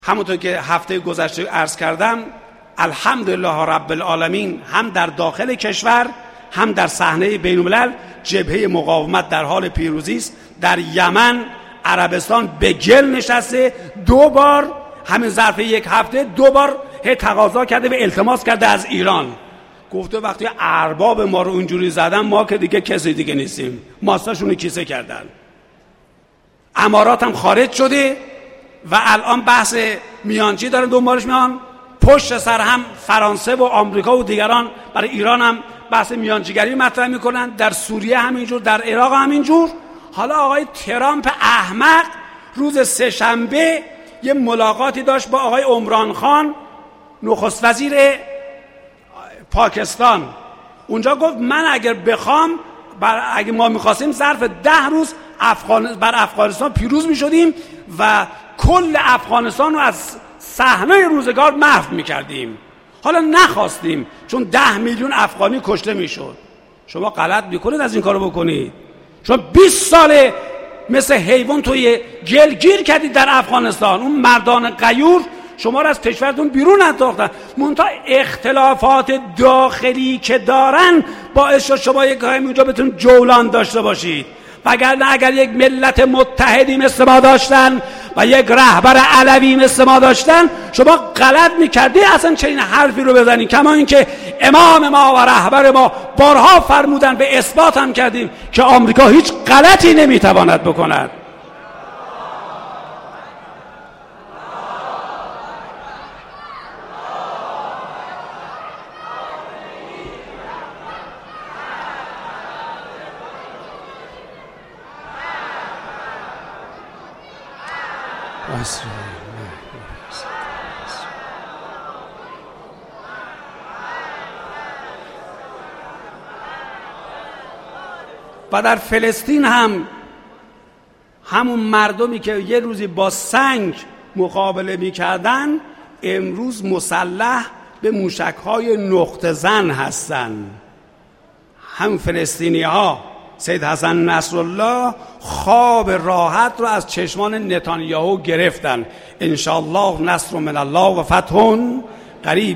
همونطور که هفته گذشته عرض کردم، الحمدلله رب العالمین هم در داخل کشور هم در صحنه بین‌الملل جبهه مقاومت در حال پیروزی است. در یمن عربستان به گل نشسته، 2 بار همین ظرف یک هفته 2 بار تقاضا کرده و التماس کرده از ایران، گفته وقتی ارباب ما رو اونجوری زدن ما که دیگه کسی دیگه نیستیم، ماستاشونو کیسه کردن. امارات هم خارج شده و الان بحث میانجی دارن دنبالش میان، پشت سر هم فرانسه و آمریکا و دیگران برای ایران هم بحث میانجیگری مطرح میکنن، در سوریه همینجور، در عراق همینجور. حالا آقای ترامپ احمق روز سه‌شنبه یه ملاقاتی داشت با آقای عمران خان، نخست وزیر پاکستان. اونجا گفت من اگر بخوام اگه ما میخواستیم ظرف 10 روز بر افغانستان پیروز میشدیم و کل افغانستان رو از صحنه روزگار محو میکردیم. حالا نخواستیم چون 10 میلیون افغانی کشته میشد. شما غلط میکنید از این کارو بکنید. شما 20 ساله مثل حیوان توی گلگیر کردید در افغانستان. اون مردان غیور شما را از کشورتون بیرون انداختن. منتها اختلافات داخلی که دارن باعث شد شما یک گاهی اونجا بتونید جولان داشته باشید. وگرنه اگر یک ملت متحدی مثل ما داشتن و یک رهبر علوی مثل ما داشتن، شما غلط میکردی اصلا چنین حرفی رو بزنید. کما اینکه امام ما و رهبر ما بارها فرمودن و اثبات هم کردیم که آمریکا هیچ غلطی نمیتواند بکند. و در فلسطین هم همون مردمی که یه روزی با سنگ مقابله میکردن امروز مسلح به موشک‌های نقطه زن هستن. هم فلسطینی ها سید حسن نصرالله خواب راحت رو از چشمان نتانیاهو گرفتن. انشاءالله نصر من الله و فتح قریب.